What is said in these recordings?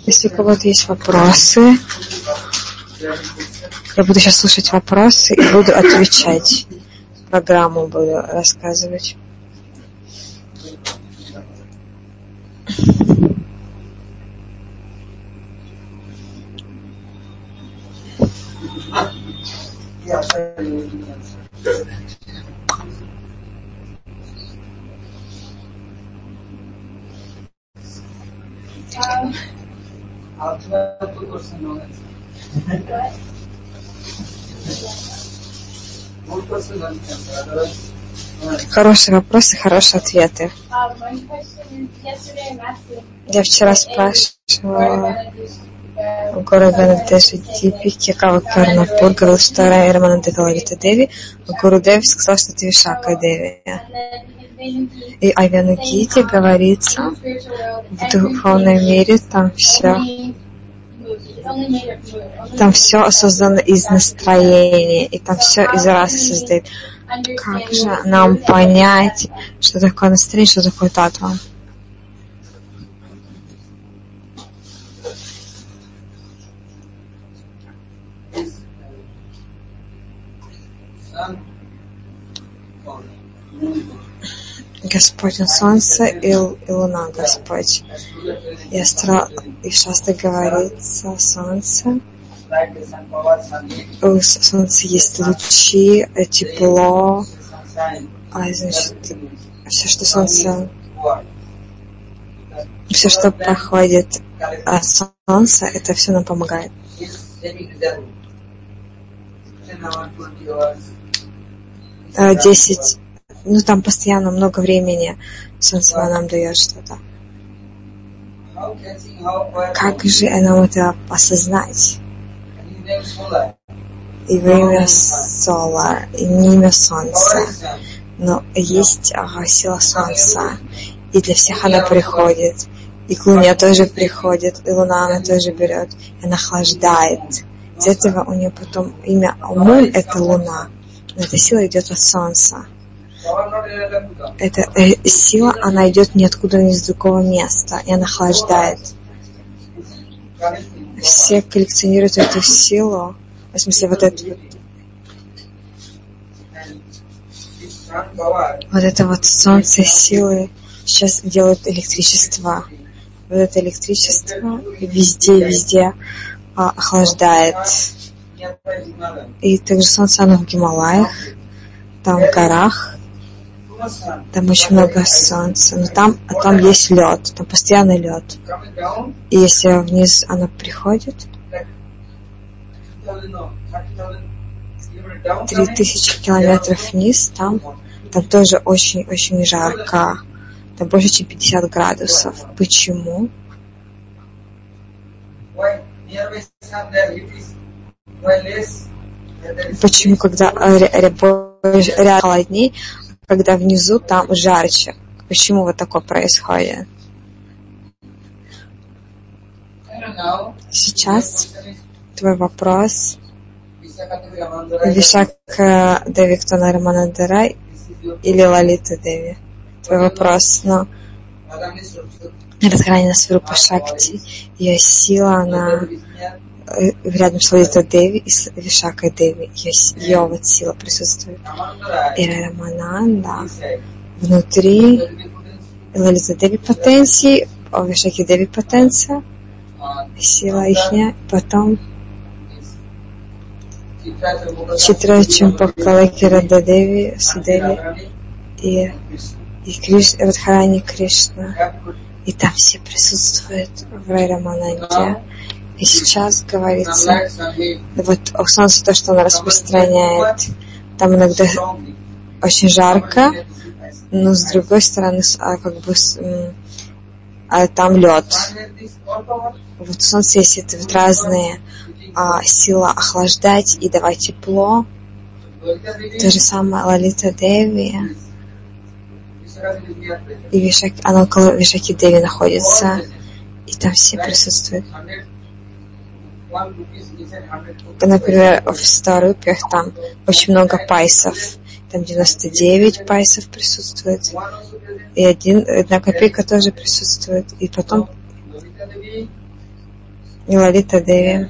Если у кого-то есть вопросы, я буду сейчас слушать вопросы и буду отвечать. Программу буду рассказывать. Хорошие вопросы, хорошие ответы. Я вчера спрашивала у Гуру Ганадеши Дипики, Кава Карнапур, говорил, что Рамана Лалита Деви, а Гуру Деви сказал, что это Вишака Деви. И о Вянагите говорится, в духовном мире там все создано из настроения, и там все из расы создает. Как же нам понять, что такое настроение, что такое татва? Господь, Он Солнце и Луна, Господь. И в Шастре говорится Солнце. У Солнца есть лучи, тепло, значит, все, что Солнце, все, что проходит от Солнца, это все нам помогает. 10, там постоянно много времени Солнце нам дает что-то. Как же нам это осознать? И во имя Сола, и не имя Солнца, но есть сила Солнца, и для всех она приходит, и к Луне тоже приходит, и Луна она тоже берет, и она охлаждает. Из этого у нее потом имя Амун — это Луна, но эта сила идет от Солнца. Эта сила, она идет ниоткуда, ни с другого места, и она охлаждает. Все коллекционируют эту силу, в смысле вот это вот солнце силы сейчас делают электричество. Вот это электричество везде охлаждает. И также солнце, оно в Гималаях, там в горах, там очень много солнца, но там есть лед, там постоянный лед. И если вниз оно приходит, 3000 километров вниз, там тоже очень-очень жарко. Там больше, чем 50 градусов. Почему? Почему, когда рядом холодней, когда внизу там жарче? Почему вот такое происходит? Сейчас твой вопрос. Вишака Деви, кто на Раманандара или Лалита Деви? Твой вопрос. Но Радхарани Сварупа Шакти, ее сила, она рядом с Лалита Деви и с Вишакой Деви. Ее вот сила присутствует. И Рамананда внутри Лалита Деви потенции, а Вишаки Деви потенция, сила ихняя, потом Читра Чампакалаки Рададеви, Судеви и Радхарани Кришна. И там все присутствуют в Рай-Рамананде. И сейчас говорится, вот о солнце, то, что оно распространяет, там иногда очень жарко, но с другой стороны, там лед. Вот солнце есть это вот разные сила охлаждать и давать тепло. То же самое Лалита Деви. И она около Вишаки Деви находится. И там все присутствуют. Например, в 100 рупиях там очень много пайсов. Там 99 пайсов присутствует. И 1 копейка тоже присутствует. И потом и Лалита Деви.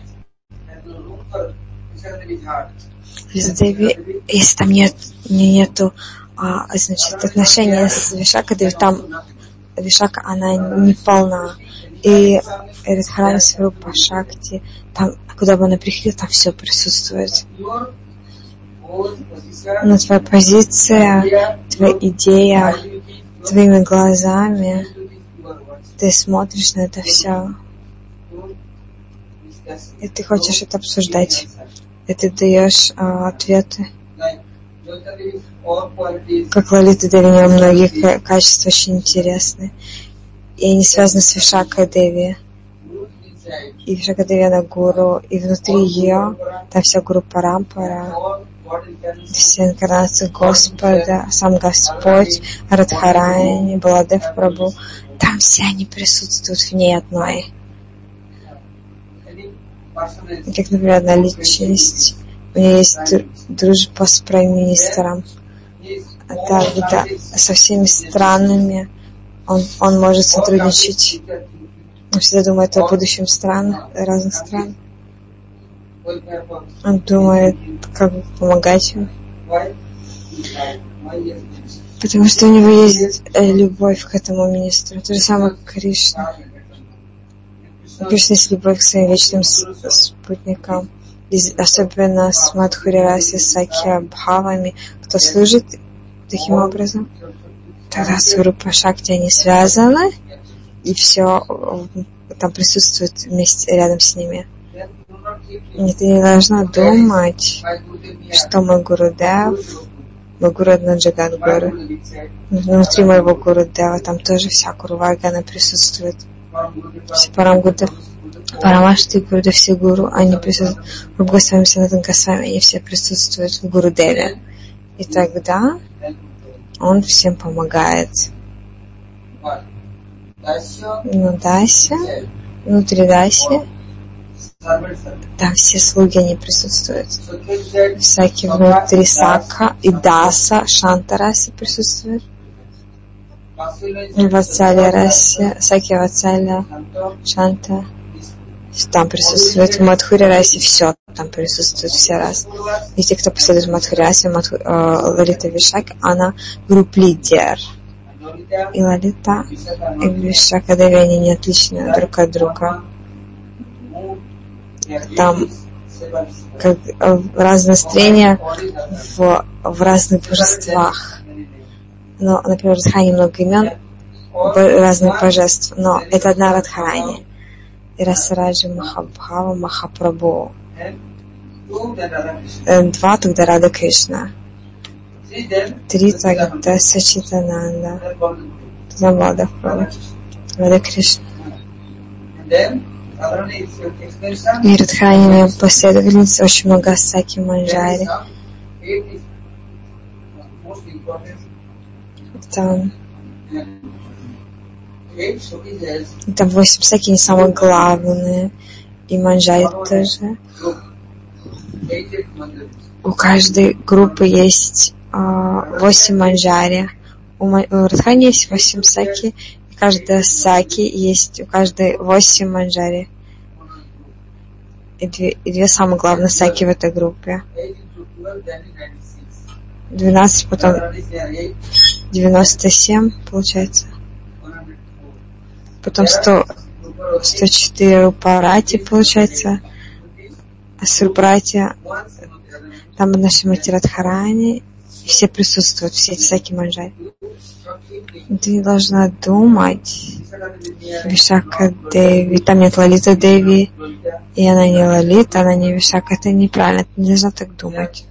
Лалита Деви, если там нету значит, отношения с Вишака Деви, там Вишака, она не полна. И Радхарани Сварупа Шакти, там, куда бы она приходила, там все присутствует. Но твоя позиция, твоя идея, твоими глазами, ты смотришь на это все, и ты хочешь это обсуждать, и ты даешь ответы. Как Лалита Деви, у нее многие качества очень интересны, и они связаны с Вишакой Деви. И Вишака Деви, она гуру, и внутри ее там вся гуру Парампара, все инкарнации Господа, сам Господь, Радхарани, Баладев Прабху, там все они присутствуют в ней одной. Как, например, одна личность, у нее есть дружба с прайм-министром. Тогда со всеми странами он может сотрудничать. Он всегда думает о будущем разных стран. Он думает, как помогать им. Потому что у него есть любовь к этому министру. То же самое Кришна. У Кришны есть любовь к своим вечным спутникам. Особенно с Мадхури Раси, с Сакья Бхавами. Кто служит таким образом, тогда Сварупа Шакти, они связаны, и все там присутствует вместе, рядом с ними. И ты не должна думать, что мой Гурудев, мой Гуру одна Джагадгуру. Внутри моего Гурудева там тоже вся Гуруваргана присутствует. Все Парамашти, Гурудев, все Гуру, они присутствуют. Рубга с вами, Санатанка с вами, они все присутствуют в Гурудеве. И тогда он всем помогает. Но Дася, внутри Даси, там все слуги, они присутствуют. Всякие внутри Сака и Даса, Шанта Раси присутствуют. Вацаля Раси, Саки Вацаля, Шанта, там присутствует. В Мадхури Раси все там присутствует, все раз. И те, кто последует в Мадхури Раси, Лалита Вишака, она групп-лидер. И Лалита и Вишака Деви, они не отличны друг от друга. Там как разные настроения в разных божествах. Но, например, в Радхарани много имен разных божеств, но это одна Радхарани. И Расараджи Махабхава Махапрабху. Два тогда Рада Кришна. Три тогда Сачитананда. Тогда Баладев Прабху. Рада Кришна. И Радхарани последовательницы, очень много Саки Манджари. Там 8 Саки, не самые главные. И Манджари тоже. У каждой группы есть 8 Манджари. У Радхарани есть 8 Саки. И каждая Саки есть, у каждой 8 Манджари. И две самые главные Саки в этой группе. 12, потом 97, получается. Потом 104 Рупарати, получается. А с Рупарати там наши Мати Радхарани, и все присутствуют, все эти Саки Манджари. Ты не должна думать, Вишака Деви, там нет Лалита Деви, и она не Лалита, она не Вишака, это неправильно, ты не должна так думать.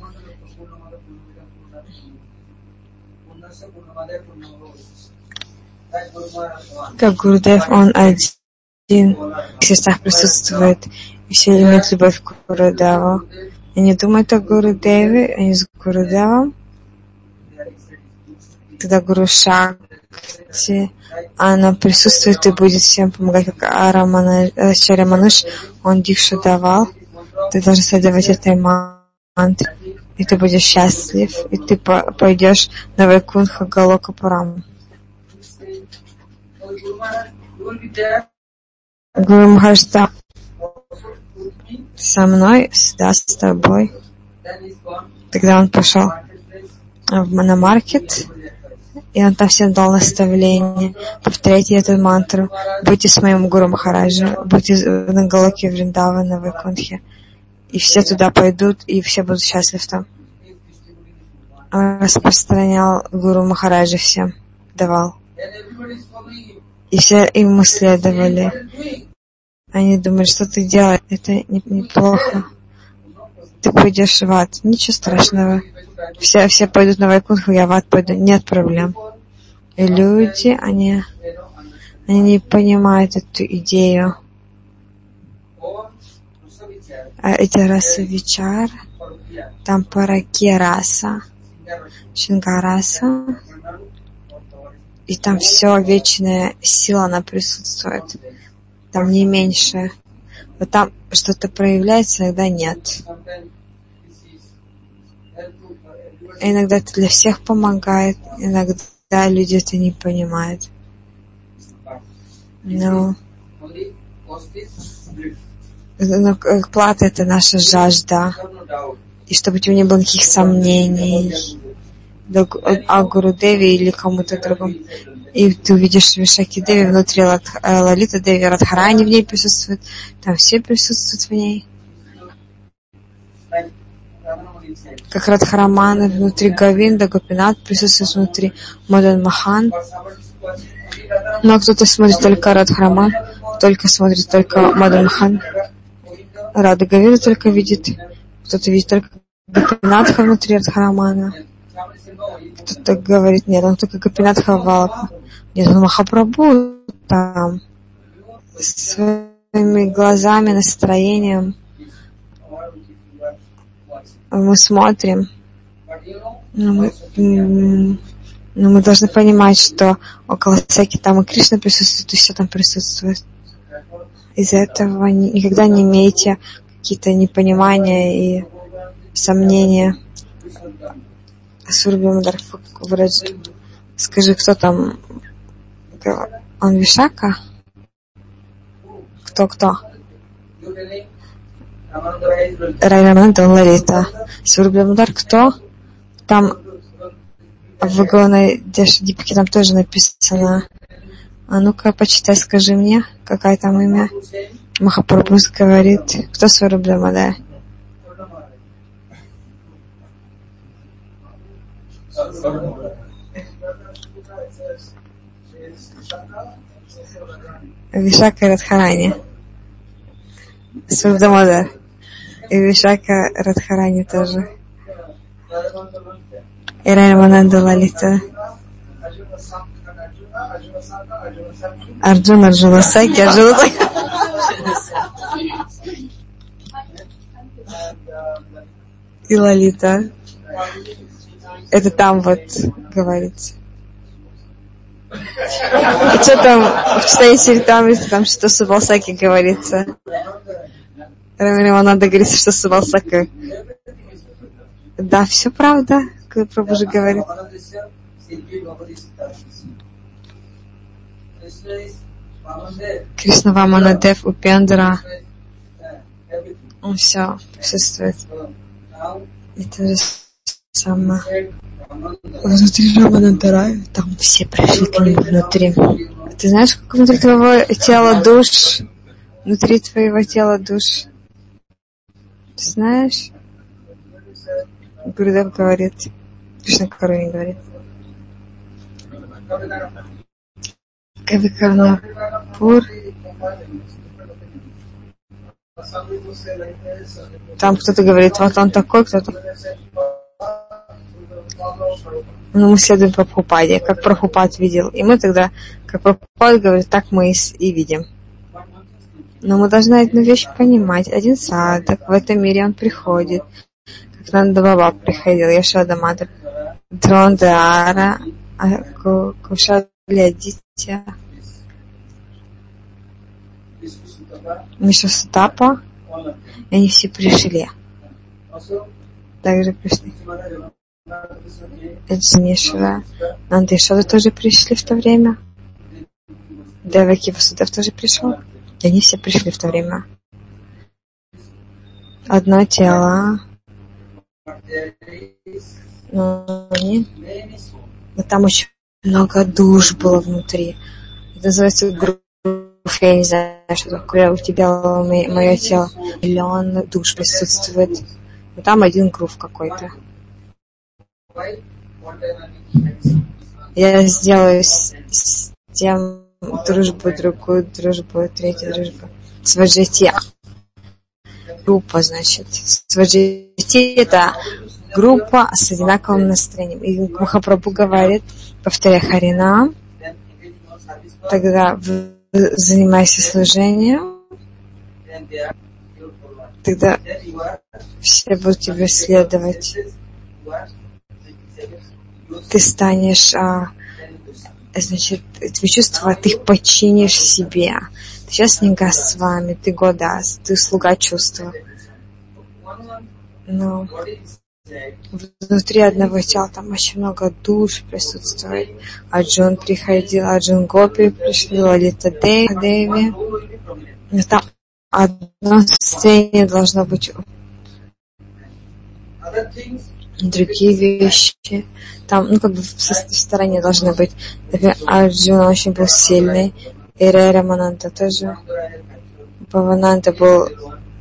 Как Гурудев, он один в сердцах присутствует, и все имеют любовь к Гурудеву. Они думают о Гурудеве, они с Гурудевом. Тогда Гуру Шакти, она присутствует и будет всем помогать, как Ачарья Мануш, он дикшу давал. Ты должен следовать этой мантре, и ты будешь счастлив, и ты пойдешь на Вайкунха Галока Пурам. Гуру Махарадж, со мной, да, с тобой. Тогда он пошел на маркет, и он там всем дал наставление. Повторяйте эту мантру. Будьте с моим Гуру Махараджа, будьте на Галоке Вриндавана, Вайкунтхе. И все туда пойдут, и все будут счастливы там. Он распространял Гуру Махараджа всем, давал. И все ему следовали. Они думали, что ты делаешь, это неплохо. Ты пойдешь в ад. Ничего страшного. Все пойдут на Вайкунтху, я в ад пойду. Нет проблем. И люди, они не понимают эту идею. А эти расы Вичар, там Параки раса, Шингараса, и там все, вечная сила, она присутствует. Там не меньше. Вот там что-то проявляется, иногда нет. Иногда это для всех помогает, иногда люди это не понимают. Но плата — это наша жажда. И чтобы у тебя не было никаких сомнений о Гурудеве или кому-то другому. И ты увидишь Вишаки Деви внутри Лалита Деви, Радхарани в ней присутствует, там все присутствуют в ней. Как Радхарамана внутри Говинда, Гопинат присутствует внутри Мадан Махан. Но кто-то смотрит только Радхараман, только смотрит только Мадан Махан. Рада Говинда только видит, кто-то видит только Гопинатха внутри Радхарамана. Кто-то говорит, нет, он только Гопинатха Валапа. Нет, он Махапрабху там своими глазами, настроением. Мы смотрим, но мы должны понимать, что около Саки там и Кришна присутствует, и все там присутствует. Из-за этого никогда не имейте какие-то непонимания и сомнения. Сурбимадар вроде, скажи, кто там? Он Вишака? Кто? Райнаманда Ларита. Сурбимадар кто? Там в Гауна Дешадипке там тоже написано. А ну-ка, почитай, скажи мне, какая там имя. Махапрабху говорит. Кто Сурбимадар? Вишака Радхарани. Сурбимадар. И Вишака Радхарани тоже. И Раймананда Лалита. Арджуна Саки. И Лалита. Это там вот говорится. И что там в читании Чаритамриты, там что с Валсаки говорится? Рамананда говорится, что с Валсаки. Да, все правда, как Прабху же говорит. Кришна Ваманадев, Упендра. Он все присутствует. Это же самое. Внутри Раманандарая, там все пришли к нему внутри. Ты знаешь, как внутри твоего тела душ? Внутри твоего тела душ. Ты знаешь? Гурудев говорит. Кришна Каруни говорит. Кавикарнапур. Там кто-то говорит, вот он такой, кто-то. Но мы следуем Прабхупаде, как Прабхупад видел. И мы тогда, как Прабхупад говорит, так мы и видим. Но мы должны одну вещь понимать. Один садак, в этом мире он приходит. Как Нанда Баба приходил, Яшода Мата, Дрондара, Кушаля Дитя, Мишасутапа, и они все пришли. Также пришли. Эджинишва, Нанда и Яшода тоже пришли в то время. Деваки Васудев тоже пришел. И они все пришли в то время. одно тело, но там очень много душ было внутри. Это называется грув. Я не знаю, что такое у тебя мое тело. Миллион душ присутствует. Но там один грув какой-то. Я сделаю с тем дружбу, другую дружбу, третью дружбу. Сваджати. Группа, значит. Сваджати — это группа с одинаковым настроением. И Махапрабху говорит, повторяя Харинам, тогда занимайся служением, тогда все будут тебе следовать. Ты станешь, значит, твои чувства, ты их подчинишь себе. Ты сейчас не гас с вами, ты годас, ты слуга чувства. Но внутри одного тела там очень много душ присутствует. Арджун приходил, Арджун Гопи пришли, Лалита Деви. Но там одно состояние должно быть. Другие вещи. Там, как бы в стороне должны быть. Например, Арджун очень был сильный. И Рамананда тоже. Бхавананда был...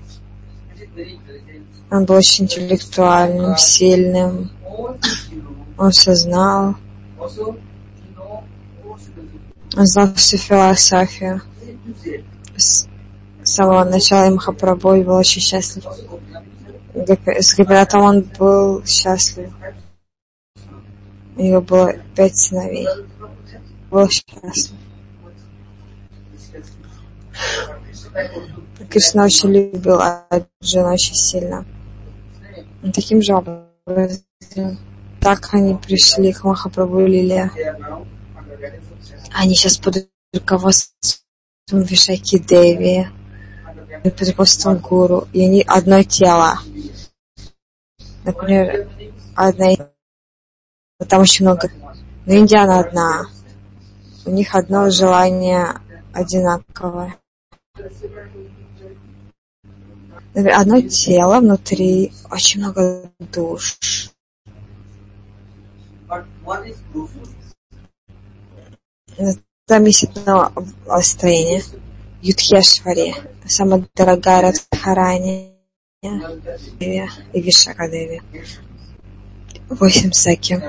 Он был очень интеллектуальным, сильным. Он все знал. Он знал всю философию. С самого начала Махапрабху был очень счастлив. С Гопинатом он был счастлив. У него было 5 сыновей. Был счастлив. Кришна очень любил Арджуна очень сильно. И таким же образом, так они пришли к Махапрабху Лиле. Они сейчас под руководством Вишаки Деви, под руководством Гуру, и они одно тело. Например, там очень много, но Индия она одна. У них одно желание одинаковое. Например, одно тело, внутри очень много душ. Там есть одно строение. Юдхешвари, самая дорогая Радхарани и Вишакадеви. 8 саки.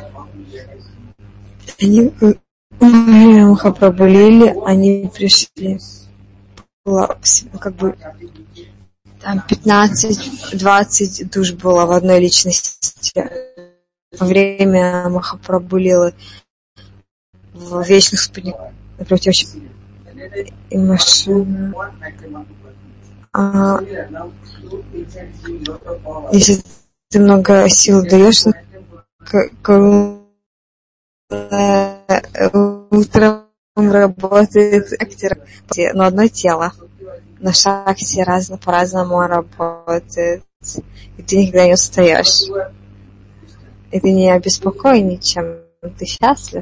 Они Махапрабху Лили, они пришли. Было как бы там 15-20 душ было в одной личности. Во время Махапрабху Лилы в вечных спутниках напротив и машина. Если ты много сил даешь, утром работает актер, но одно тело. На шахте по-разному работает. И ты никогда не устаешь. И ты не обеспокоен ничем. Ты счастлив.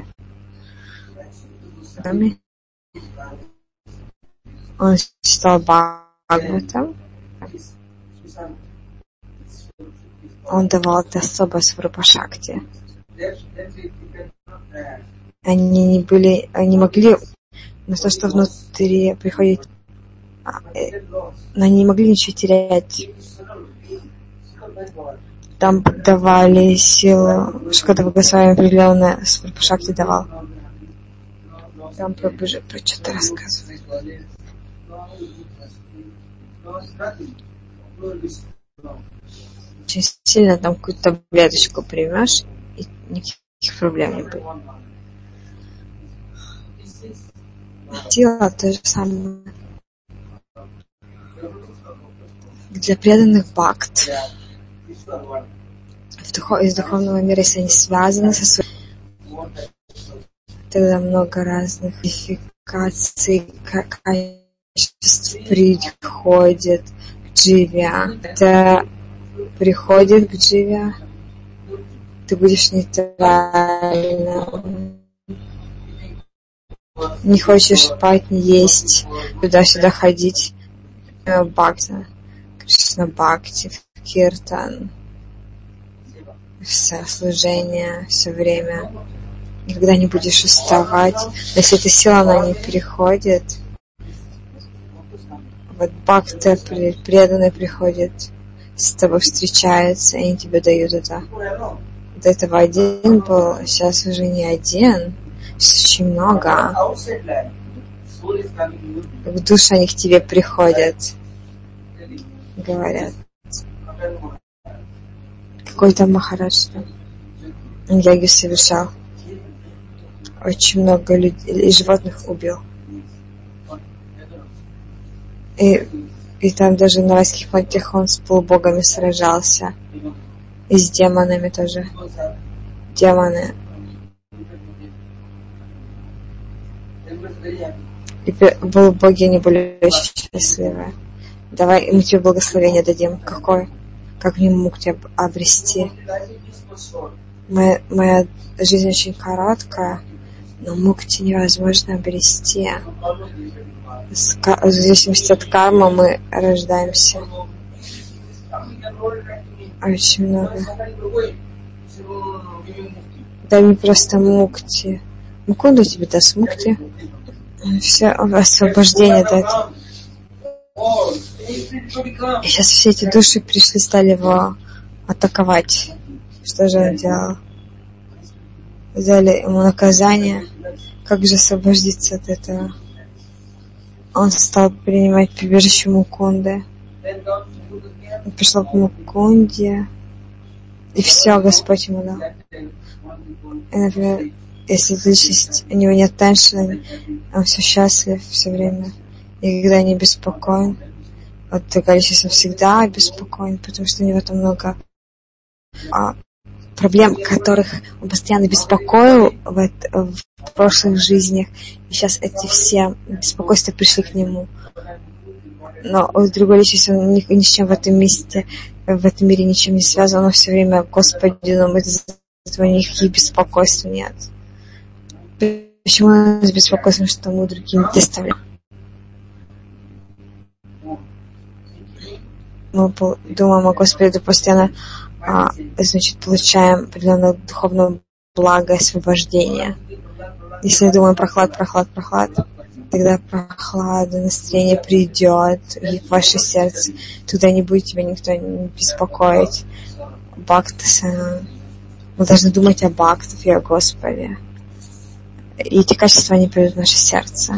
Он читал Бхагаватам. Он давал это особое сварупа-шакти. Они могли, но то, что внутри приходит, но они не могли ничего терять. Там давали силу, Шукадева Госвами определенное сварупа-шакти давал. Там про что-то рассказывает. Очень сильно там какую-то таблеточку примешь, и никаких проблем не будет. Тело то же самое. Для преданных бхакт из духовного мира, если они связаны со своим, тогда много разных модификаций, качеств приходит к дживе. Это приходит к дживе, ты будешь нейтральным. Не хочешь спать, не есть, туда-сюда ходить. Бхакти, Кришна Бхакти, киртан, все служение, все время. Никогда не будешь уставать. Если эта сила, она не переходит. Вот бхакта, преданный приходит, с тобой встречается, и они тебе дают это. До этого один был, сейчас уже не один. Сейчас очень много. В душу они к тебе приходят. Говорят. Какой-то Махарадж ягу совершал. Очень много людей и животных убил. И там даже на райских планетах он с полубогами сражался. И с демонами тоже. Демоны. И полубоги, они были очень счастливы. Давай, мы тебе благословение дадим. Какое? Как мне мукти обрести? Моя жизнь очень короткая, но мукти невозможно обрести. В зависимости от кармы мы рождаемся. Очень много. Дай мне просто мукти. Мукунду тебе даст мукти. Все, освобождение дает. И сейчас все эти души пришли, стали его атаковать. Что же он делал? Взяли ему наказание. Как же освободиться от этого? Он стал принимать прибежище Мукунды. Он пришел к Мукунде. И все, Господь ему дал. И, например, если личность, у него нет теншена, он все счастлив все время. Никогда не беспокоен. Вот количество всегда беспокоен, потому что у него там много проблем, которых он постоянно беспокоил в прошлых жизнях. И сейчас эти все беспокойства пришли к нему. Но у другой личности он ни с чем в этом месте, в этом мире ничем не связан. Он все время Господи думает, из-за этого никаких беспокойств нет. Почему он с беспокойством, что мы другим не доставляем? Мы думаем о Господе, постоянно получаем определенное духовное благо, освобождение. Если думаем прохлад, тогда прохлада, настроение придет в ваше сердце. Туда не будет тебя никто не беспокоить. Бхактаса. Мы должны думать о бхактах и о Господе. И эти качества, они придут в наше сердце.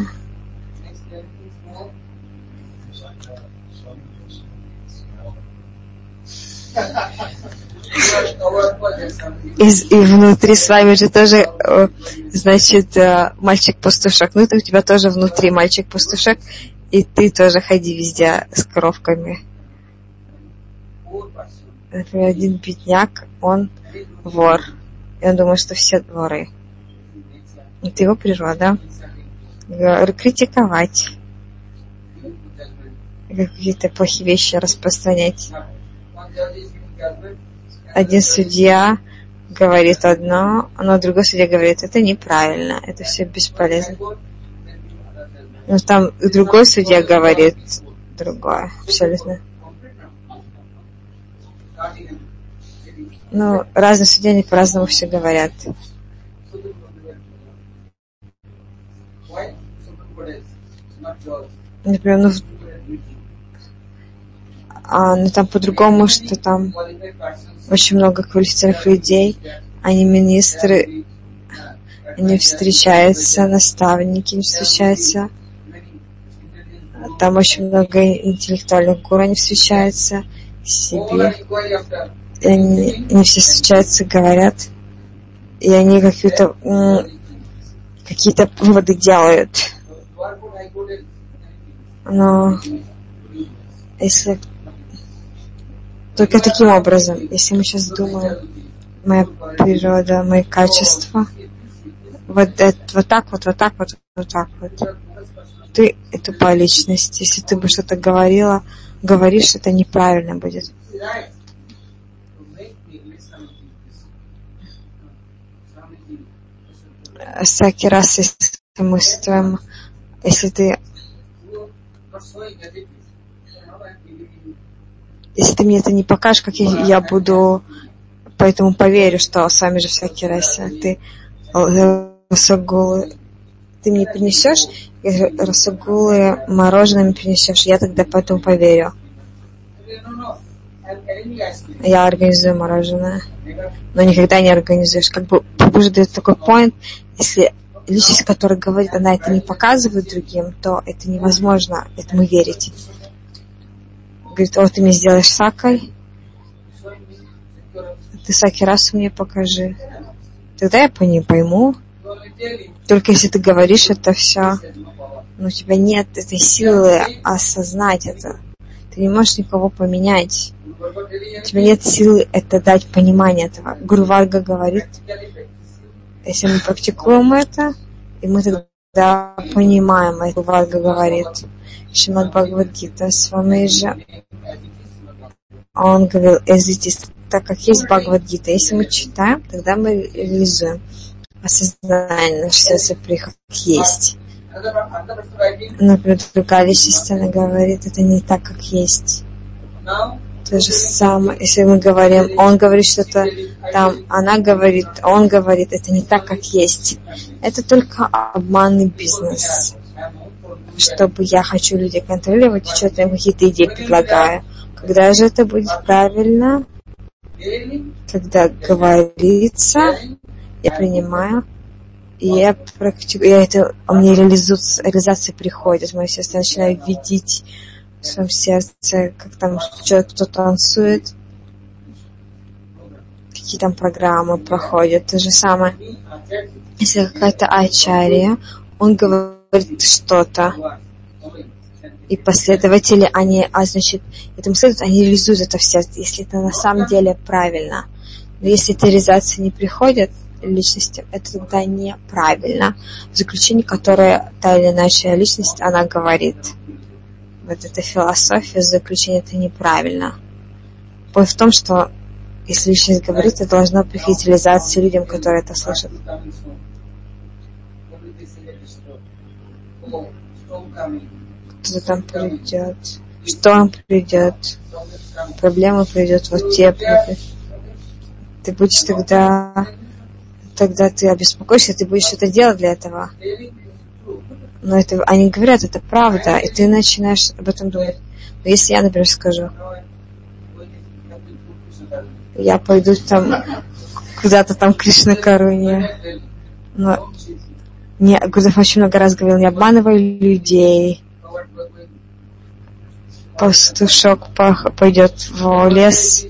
И внутри с вами же тоже, значит, мальчик-пастушок. Ну, это у тебя тоже внутри мальчик-пастушок, и ты тоже ходи везде с коровками. Например, один бедняк, он вор. И он думает, что все воры. Это его природа. Критиковать. Какие-то плохие вещи распространять. Один судья говорит одно, но другой судья говорит, это неправильно, это все бесполезно. Но там другой судья говорит другое, абсолютно. Ну, разные судьи, они по-разному все говорят. Например, но там по-другому, что там очень много квалифицированных людей, они министры, они встречаются, наставники не встречаются, там очень много интеллектуальных гуру, они встречаются в себе, и они все встречаются, говорят, и они какие-то выводы делают. Но если только таким образом, если мы сейчас думаем, моя природа, мои качества, вот так вот, ты — это тупая личность. Если ты бы что-то говоришь, это неправильно будет. Всякий раз, если мы с твоим, если ты Если ты мне это не покажешь, как я буду, поэтому поверю, что сами же всякие раса. Ты расагулы, ты мне принесешь, расагулы мороженое принесешь, я тогда поэтому поверю. Я организую мороженое, но никогда не организуешь. Как бы Прабхупада дает такой point, если личность, которая говорит, она это не показывает другим, то это невозможно этому верить. Говорит, вот ты мне сделаешь сакой, ты саки раз мне покажи. Тогда я по ней пойму. Только если ты говоришь это все, но у тебя нет этой силы осознать это. Ты не можешь никого поменять. У тебя нет силы это дать понимание этого. Гуру Варга говорит, если мы практикуем это, и мы тогда понимаем, это Гуру Варга говорит. Шримад Бхагавад-гита Свами же, он говорил, так как есть Бхагавад-гита, если мы читаем, тогда мы реализуем осознание, наше сердце как есть. Например, другая личность, она говорит, это не так, как есть. То же самое, если мы говорим, он говорит что-то там, она говорит, он говорит, это не так, как есть. Это только обманный бизнес. Чтобы я хочу людей контролировать, что-то им какие-то идеи предлагаю. Когда же это будет правильно? Когда говорится, я принимаю, и я практикую, у меня реализация приходит, мое сердце начинает видеть в своем сердце, как там кто танцует, какие там программы проходят. То же самое, если какая-то ачарья, он говорит что-то, и последователи, они, значит, этому следуют, они реализуют это в сердце, если это на самом деле правильно. Но если эта реализация не приходит личности, это тогда неправильно. В заключении, которое та или иная личность, она говорит. Вот эта философия, в заключении, это неправильно. Point в том, что если личность говорит, это должно приходить реализация людям, которые это слышат. Кто-то там придет. Что он придет? Проблема придет, вот тебе придет. Ты будешь тогда ты обеспокоишься, ты будешь что-то делать для этого. Но это, они говорят, это правда, и ты начинаешь об этом думать. Но если я, например, скажу, я пойду там, куда-то там к Кришна-Каруне, но Гурдев очень много раз говорил, не обманывай людей. Пастушок пойдет в лес,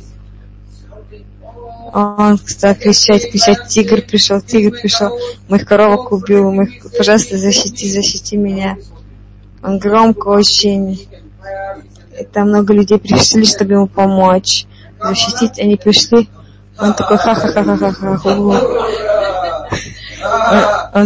он стал кричать, тигр пришел, моих коровок убил, пожалуйста, защити меня. Он громко очень, и там много людей пришли, чтобы ему помочь, защитить, они пришли, он такой ха-ха-ха-ха-ха-ха, он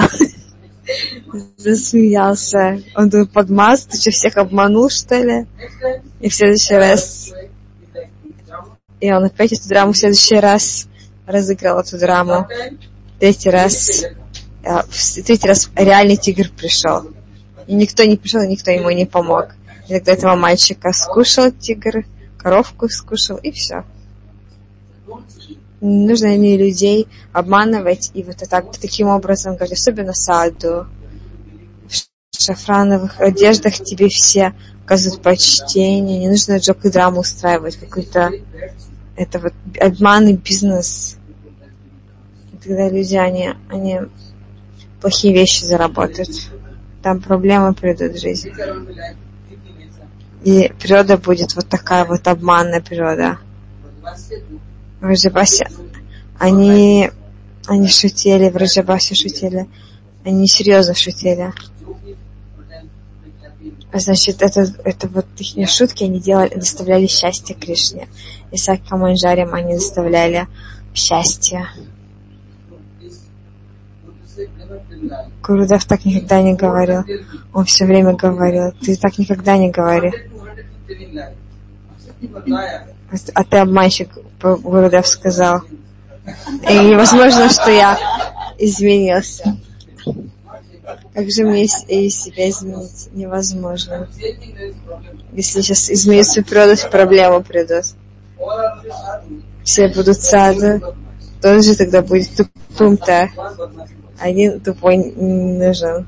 засмеялся, он думал, подмаз, ты что, всех обманул, что ли? И в следующий раз, и он опять эту драму в следующий раз разыграл эту драму. Третий раз реальный тигр пришел. И никто не пришел, никто ему не помог. И тогда этого мальчика скушал тигр, коровку скушал, и все. Не нужно ни людей обманывать, и вот таким образом говорить, особенно саду. В шафрановых одеждах тебе все оказывают почтение, не нужно джок и драму устраивать, какой-то это вот обманный бизнес. И тогда люди, они плохие вещи заработают. Там проблемы придут в жизнь. И природа будет вот такая вот обманная природа. В Раджабасе они шутили, в Раджабасе шутили. Они серьезно шутили. Значит, это вот их шутки они доставляли счастье Кришне. И Сакха Манджарям они доставляли счастье. Гурудев так никогда не говорил. Он все время говорил, ты так никогда не говори. А ты обманщик, Гурудев сказал. И невозможно, что я изменился. Как же мне и себя изменить? Невозможно. Если сейчас изменить свою природу, проблема придет. Все будут саду, тоже тогда будет тупым-то. Один тупой не нужен.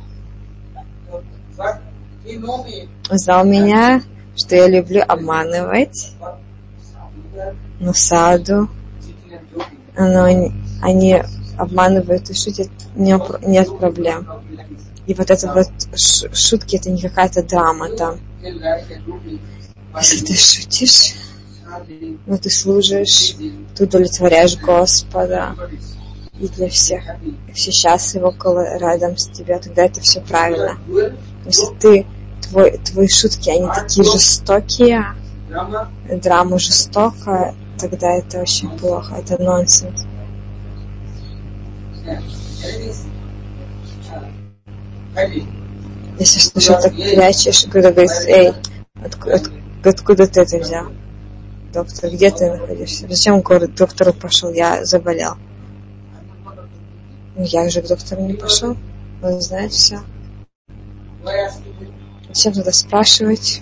Узнал меня, что я люблю обманывать, но саду, но они обманывают и шутят, нет проблем. И вот это вот шутки, это не какая-то драма там. Если ты шутишь, но ты служишь, ты удовлетворяешь Господа, и для всех, все счастливы около, рядом с тебя, тогда это все правильно. Если твои шутки, они такие жестокие, драма жестокая, тогда это очень плохо, это нонсенс. Если что-то прячешь, когда говорит, эй, откуда ты это взял? Доктор, где ты находишься? Зачем к доктору пошел? Я заболел. Я же к доктору не пошел. Он знает все. Зачем тогда спрашивать?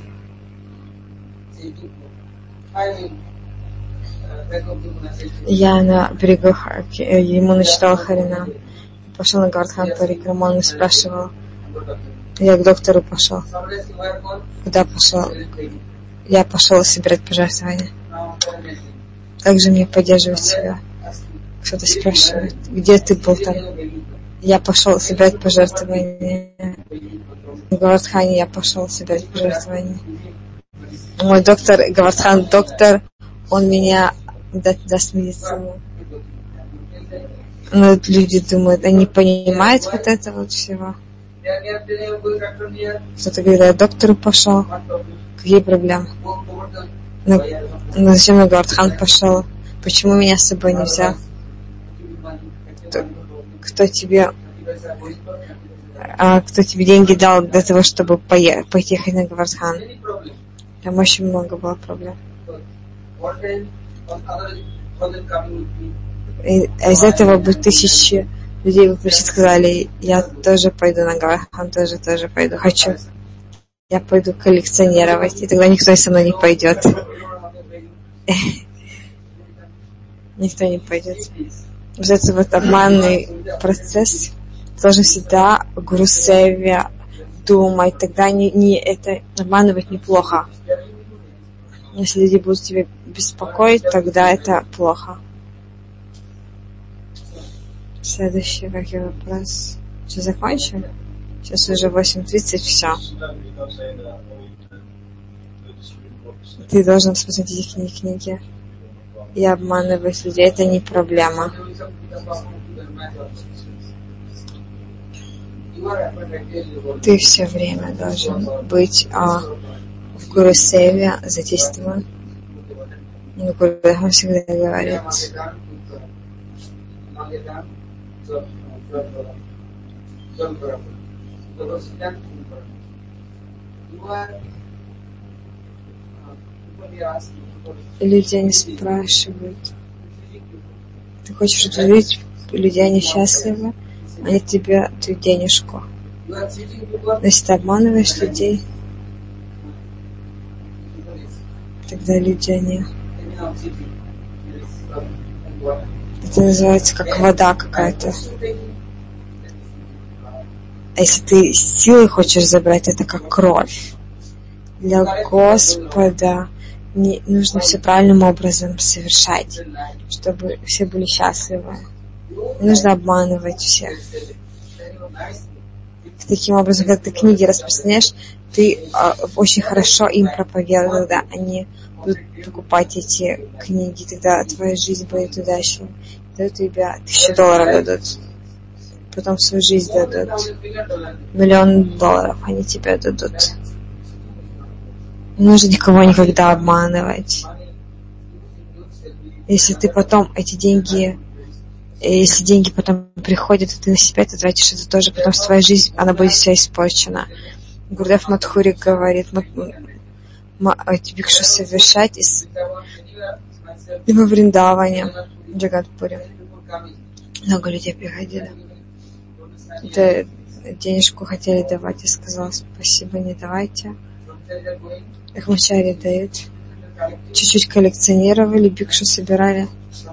Я на берегу ему начитала Харинам. Пошел на Гавардхан Парикраму, он спрашивал. Я к доктору пошел. Куда пошел? Я пошел собирать пожертвования. Как же мне поддерживать себя? Кто-то спрашивает, где ты был там? Я пошел собирать пожертвования. В Гавардхане я пошел собирать пожертвования. Мой доктор, Гавардхан доктор, он меня даст медицину. Но люди думают, они понимают вот это вот всего. Кто-то говорит, я к доктору пошел. Какие проблемы? Но зачем на Гавардхан пошел? Почему меня с собой не взял? Кто тебе деньги дал для того, чтобы поехать на Гавардхан? Там очень много было проблем. И из этого бы 1000 людей бы пришли и сказали, я тоже пойду на Гавардхан, тоже пойду, хочу. Я пойду коллекционировать, и тогда никто со мной не пойдет. Никто не пойдет. Вот этот вот обманный процесс должен всегда Гуру Севе думать, тогда это обманывать неплохо. Если люди будут тебя беспокоить, тогда это плохо. Следующий какой вопрос? Что, закончим? Сейчас уже 8:30, все. Ты должен посмотреть их книги и обманывать людей. Это не проблема. Ты все время должен быть в Гуру Севе задействован. Гуру Дхам всегда говорит. Люди не спрашивают. Ты хочешь удивить людей, они счастливы, они тебе дают денежку. Но если ты обманываешь людей, тогда люди они... Это называется как вода какая-то. А если ты силой хочешь забрать, это как кровь. Для Господа нужно все правильным образом совершать, чтобы все были счастливы. Не нужно обманывать всех. Таким образом, когда ты книги распространяешь, ты очень хорошо им проповедуешь, тогда они будут покупать эти книги, тогда твоя жизнь будет удачной. Дадут тебе $1000 дадут. Потом свою жизнь дадут. $1 миллион они тебе дадут. Не нужно никого никогда обманывать. Если ты потом эти деньги, если деньги потом приходят, и ты на себя это тратишь, это тоже потом твоя жизнь, она будет вся испорчена. Гурдев Мадхури говорит, бикшу совершать и во Вриндаване, в Джагатпуре. Много людей приходили. Это денежку хотели давать, я сказала, спасибо, не давайте. Ахмачари дают. Чуть-чуть коллекционировали, бикшу собирали.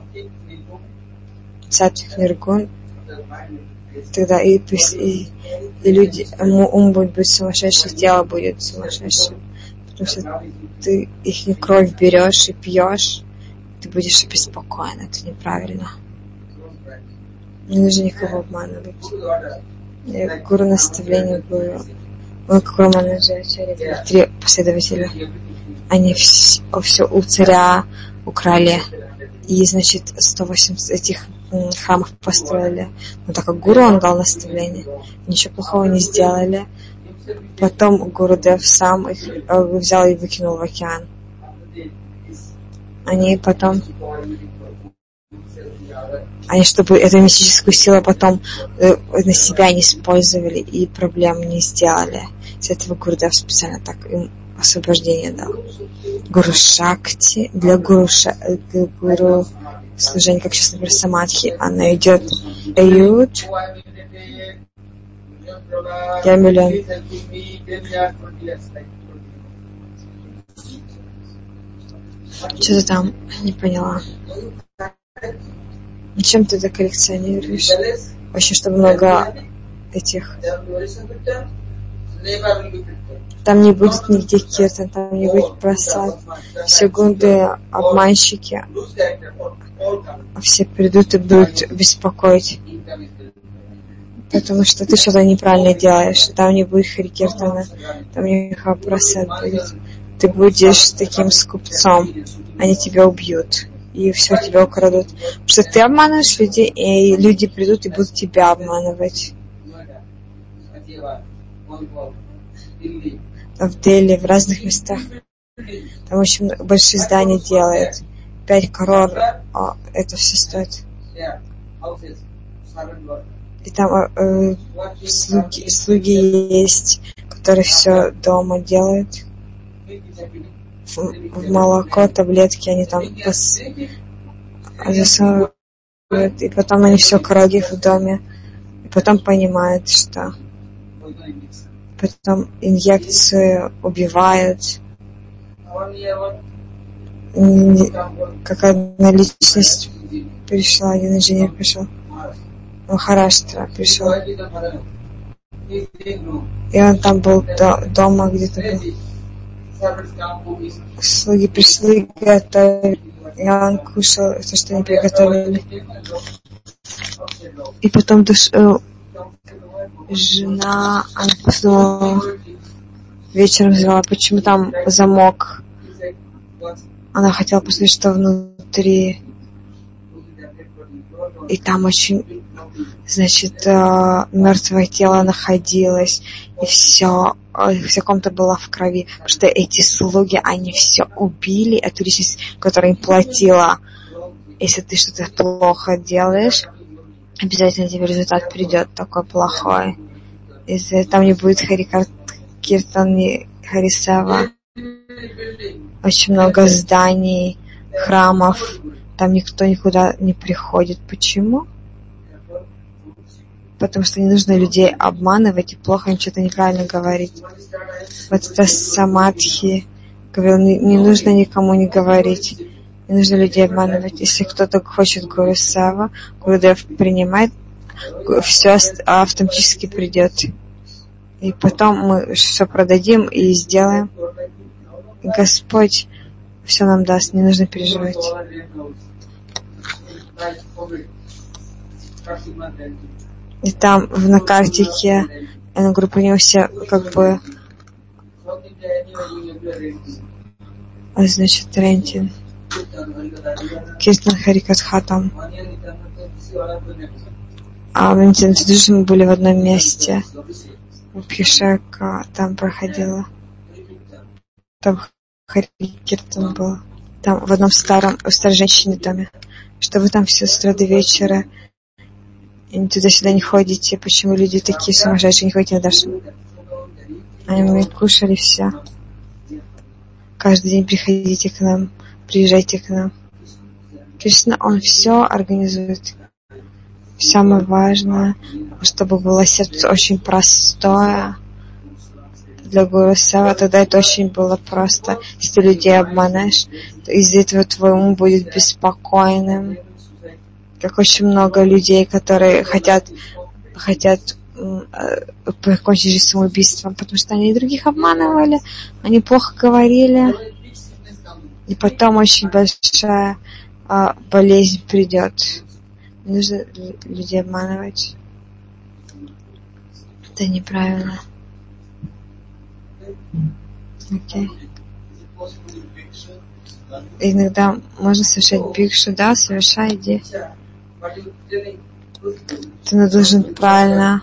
Сатвик ниргун. Тогда и люди, ум будет сумасшедший, тело будет сумасшедшим. Потому что ты их кровь берешь и пьешь, ты будешь беспокоен, это неправильно. Не нужно никого обманывать. Гуру наставление было. Как Романуджачарья были 3 последователя. Они все у царя украли. И, значит, 180 этих храмов построили. Но так как Гуру он дал наставление, ничего плохого не сделали. Потом Гурудев сам их взял и выкинул в океан. Они, чтобы эту мистическую силу потом на себя не использовали и проблем не сделали. С этого Гурудев специально так им освобождение дал. Гуру Шакти, для гуру служения, как сейчас, например, Самадхи, она идет Ают, я миллион. Что-то там, не поняла. Чем ты это коллекционируешь? Вообще, чтобы много этих... Там не будет нигде киртан, там не будет просад. Секунды обманщики. Все придут и будут беспокоить. Потому что ты что-то неправильно делаешь. Там не будет харикиртана, там не просад будет. Ты будешь таким скупцом. Они тебя убьют. И все тебя украдут. Потому что ты обманываешь людей, и люди придут и будут тебя обманывать. В Дели, в разных местах. Там очень большие здания делают. 5 крор, это все стоит. И там слуги есть, которые все дома делают. В молоко, таблетки, они там засовывают. И потом они все крадут в доме. И потом понимают, что потом инъекции убивают. Как одна личность пришла, один инженер пришел. Махараштра пришел. И он там был дома где-то был. Слуги пришли, готовили. И он кушал то, что они приготовили. И потом жена, она подумала, вечером взяла, почему там замок. Она хотела посмотреть, что внутри. И там очень, значит, мертвое тело находилось. И все комната была в крови. Потому что эти слуги, они все убили, эту личность, которая им платила. Если ты что-то плохо делаешь, обязательно тебе результат придет такой плохой. Если там не будет Харикиртан, ни Харисева. Очень много зданий, храмов. Там никто никуда не приходит. Почему? Потому что не нужно людей обманывать и плохо им что-то неправильно говорить. Вот это Самадхи говорил, не нужно никому не говорить. Не нужно людей обманывать. Если кто-то хочет Гуру Сева, Гурудев принимает, все автоматически придет. И потом мы все продадим и сделаем. И Господь все нам даст, не нужно переживать. И там на картике, на группе у него все как бы, значит, Рентин. Киртан Харикатха там. А в Интенсидуше мы были в одном месте. Пхишека там проходила. Там Харикиртан был. Там в одном старой женщине доме. Что вы там все с утра до вечера и туда-сюда не ходите. Почему люди такие сумасшедшие, не ходите на Даршан? А мы кушали все. Каждый день приходите к нам, приезжайте к нам. Кришна, он все организует. самое важное, чтобы было сердце очень простое для Гуру Сева, тогда это очень было просто. Если ты людей обманешь, то из-за этого твой ум будет беспокойным. Как очень много людей, которые хотят покончить жизнь самоубийством, потому что они других обманывали, они плохо говорили, и потом очень большая болезнь придет. Не нужно людей обманывать. Это неправильно. Окей. Иногда можно совершать бикшу, да, совершай, иди. Ты должен правильно.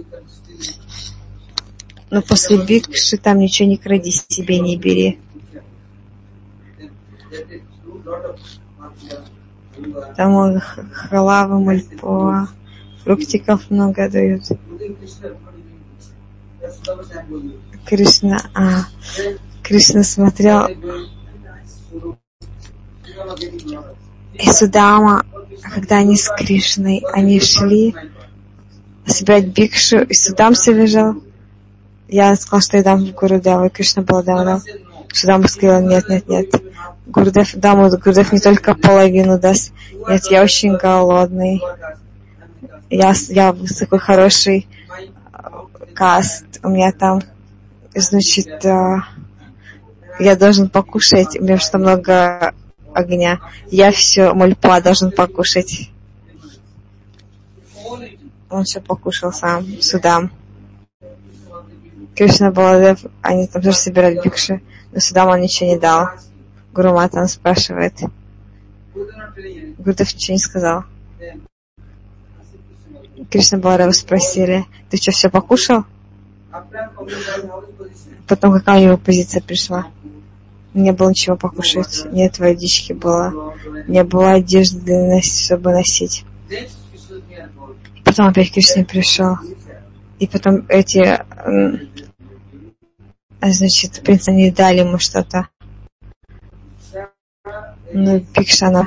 Но после бикши там ничего не кради, себе не бери. Там халава, мальпуа, фруктиков много дают. Кришна смотрел, и Судама, когда они с Кришной, они шли собирать бикшу, и Судам совершил. Я сказал, что я дам Гурудеву, и Кришна Баладева. Судама сказала, нет. Гурудев не только половину даст. Нет, я очень голодный. Я такой хороший каст. У меня там, значит, я должен покушать. У меня что много огня. Я все мальпуа должен покушать. Он все покушал сам, Судам. Кришна Баладев, они там тоже собирали бикши, но Судам он ничего не дал. Гуру Матан спрашивает. Гурудев ничего не сказал. Кришна Баладева спросили, ты что, все покушал? Потом какая у него позиция пришла? Не было ничего покушать, нет водички было, не было одежды, чтобы носить. Потом опять Кришна пришел. И потом значит, принцы не дали ему что-то. Ну, Бикшана,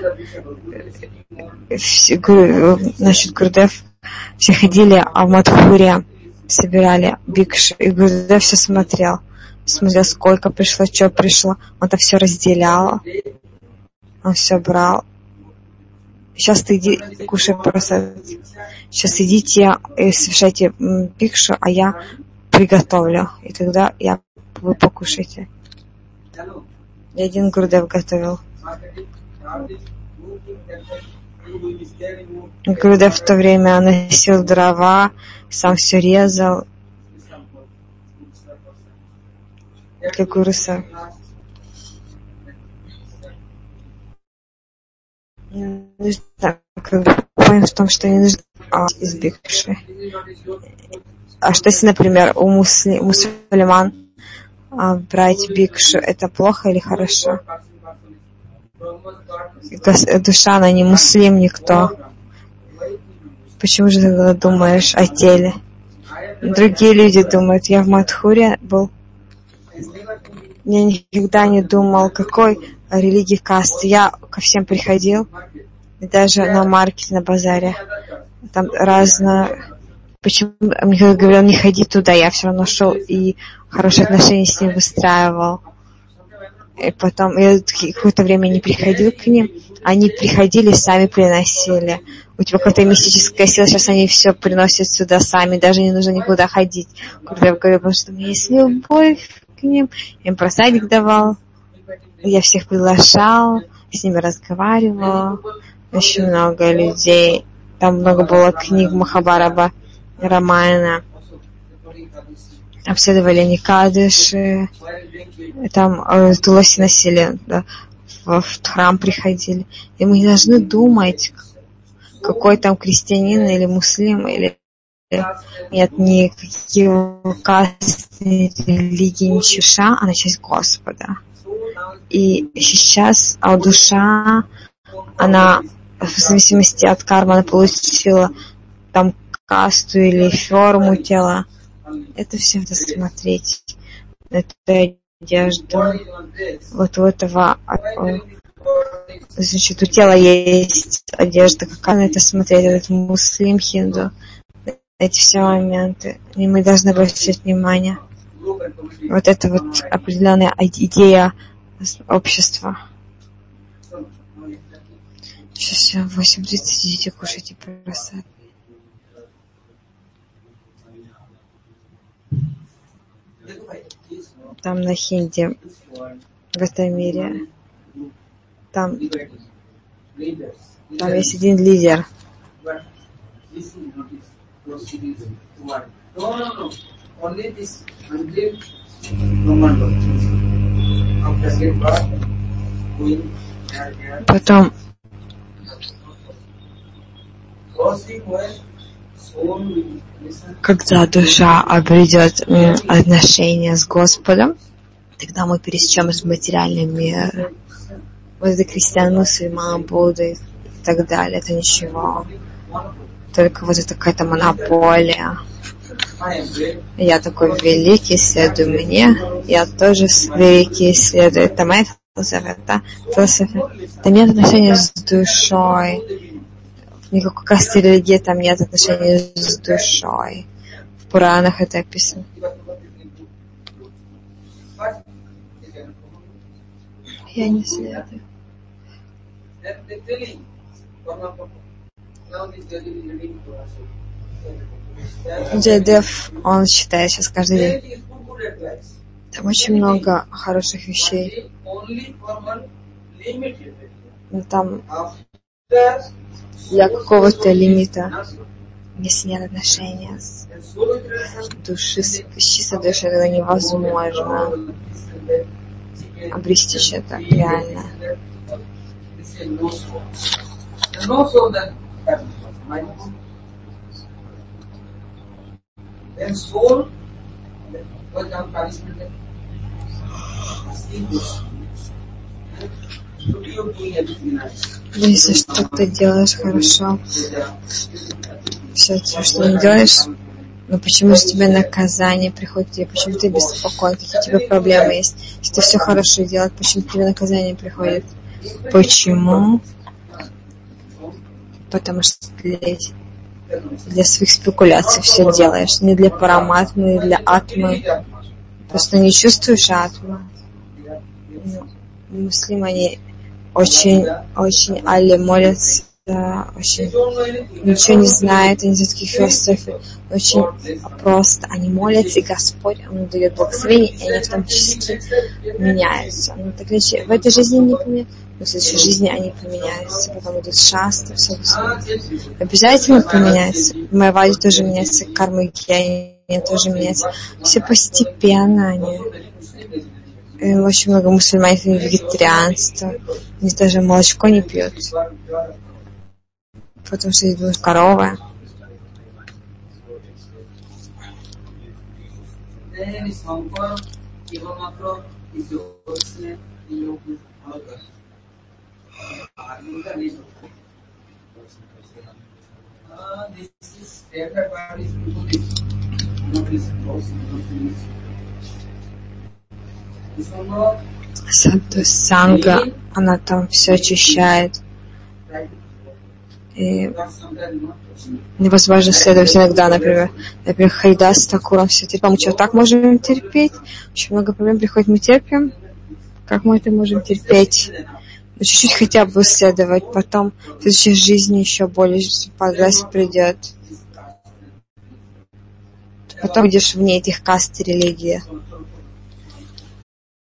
значит, Гурудев, все ходили, а в Мадхуре собирали бикшу, и Гурудев все смотрел, сколько пришло, что пришло, он там все разделял, он все брал. Сейчас ты иди, кушай просто. Сейчас идите и совершайте бикшу, а я приготовлю. И тогда вы покушайте. И один Гурудев готовил. Гурудев в то время носил дрова, сам все резал. Как Гуруса. Point в том, что не нужно из бикши. А что если, например, у мусульман брать бикшу, это плохо или хорошо? Душа, она не муслим никто. Почему же ты думаешь о теле? Другие люди думают. Я в Мадхуре был. Я никогда не думал, какой религии касты. Я ко всем приходил. И даже на маркете, на базаре. Там разное. Почему мне говорил, не ходи туда, я все равно шел и хорошие отношения с ним выстраивал. И потом я какое-то время не приходил к ним. Они приходили, сами приносили. У тебя какая-то мистическая сила, сейчас они все приносят сюда сами, даже не нужно никуда ходить. Когда я говорю, потому что у меня есть любовь к ним. Я им просадик давал. Я всех приглашал, с ними разговаривал. Очень много людей. Там много было книг Махабхарата, Рамаяна. Обследовали Никадыши. Там Туласи носили, да, в храм приходили. И мы не должны думать, какой там крестьянин или муслим, или нет, никакие касты, религии, ничего, она часть Господа. И сейчас душа, она в зависимости от кармы, она получила там касту или форму тела. Это все надо смотреть. Это одежда. Вот у этого Значит, у тела есть одежда, какая на это смотреть, этот муслим, хинду, эти все моменты, и мы должны обращать внимание. Вот это вот определенная идея общества. Сейчас все, 8:30, идите кушайте просад. Там на хинди, в этом мире, там есть один лидер. Потом когда душа обретет отношения с Господом, тогда мы пересечем с материальным миром. Вот это крестьян, мусульман, Будды и так далее, это ничего. Только вот это какая-то монополия. Я такой великий, следуй мне. Я тоже великий, следую. Это моя философия. Это нет отношения с душой. Никакой касты религии там нет отношения с душой. В Пуранах это описано. Я не следую. Джайдев, он читает сейчас каждый день. Там очень много хороших вещей. Но там для какого-то лимита, если нет отношения с душой, с чистой душой, тогда невозможно обрести что-то реально. Если что-то делаешь хорошо, все, что не делаешь, но почему же тебе наказание приходит, тебе, почему ты беспокоен, какие у тебя проблемы есть? Если ты все хорошо делаешь, почему тебе наказание приходит? Почему? Потому что для своих спекуляций все делаешь, не для параматмы, не для атмы. Просто не чувствуешь атму. Муслимы, они очень али молятся, очень ничего не знают, они знают таких философий, очень просто. Они молятся, и Господь, Он дает благословение, и они автоматически меняются. Но так иначе в этой жизни не поменяются, но в следующей жизни они поменяются, потом идут шастры, все обязательно поменяются. В Майяваде тоже меняется, карма гения тоже меняется. Все постепенно они. Очень много мусульман, они вегетарианство, они даже молочко не пьют, потому что идут коровы. Садху Санга, она там все очищает. И невозможно следовать иногда, например, Харидас Такур, он все терпел. Мы что, так можем терпеть? Очень много проблем приходит, мы терпим. Как мы это можем терпеть? Ну, чуть-чуть хотя бы следовать, потом в следующей жизни еще более прогресс придет. Потом идешь вне этих каст религии.